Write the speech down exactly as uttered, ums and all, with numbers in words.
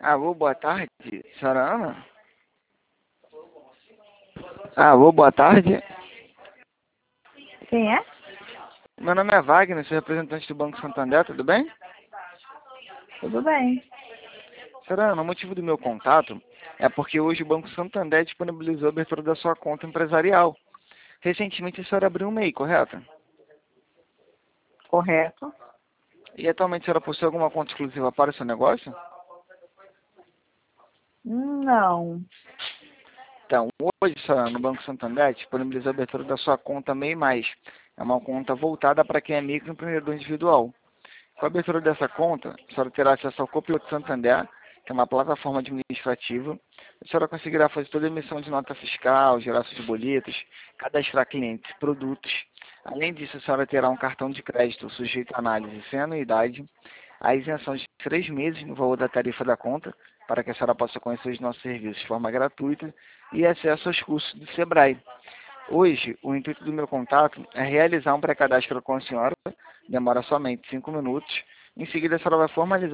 Alô, boa tarde, senhora Ana? Alô, boa tarde. Quem é? Meu nome é Wagner, sou representante do Banco Santander, tudo bem? Tudo bem. Senhora Ana, o motivo do meu contato é porque hoje o Banco Santander disponibilizou a abertura da sua conta empresarial. Recentemente a senhora abriu um M E I, correto? Correto. E atualmente a senhora possui alguma conta exclusiva para o seu negócio? Não. Então, hoje, senhora, no Banco Santander disponibilizou a abertura da sua conta M E I mais. É uma conta voltada para quem é microempreendedor individual. Com a abertura dessa conta, a senhora terá acesso ao Copiloto Santander, que é uma plataforma administrativa. A senhora conseguirá fazer toda a emissão de nota fiscal, gerar seus boletos, cadastrar clientes e produtos. Além disso, a senhora terá um cartão de crédito sujeito à análise sem anuidade, a isenção de três meses no valor da tarifa da conta, para que a senhora possa conhecer os nossos serviços de forma gratuita e acesso aos cursos do Sebrae. Hoje, o intuito do meu contato é realizar um pré-cadastro com a senhora, demora somente cinco minutos. Em seguida, a senhora vai formalizar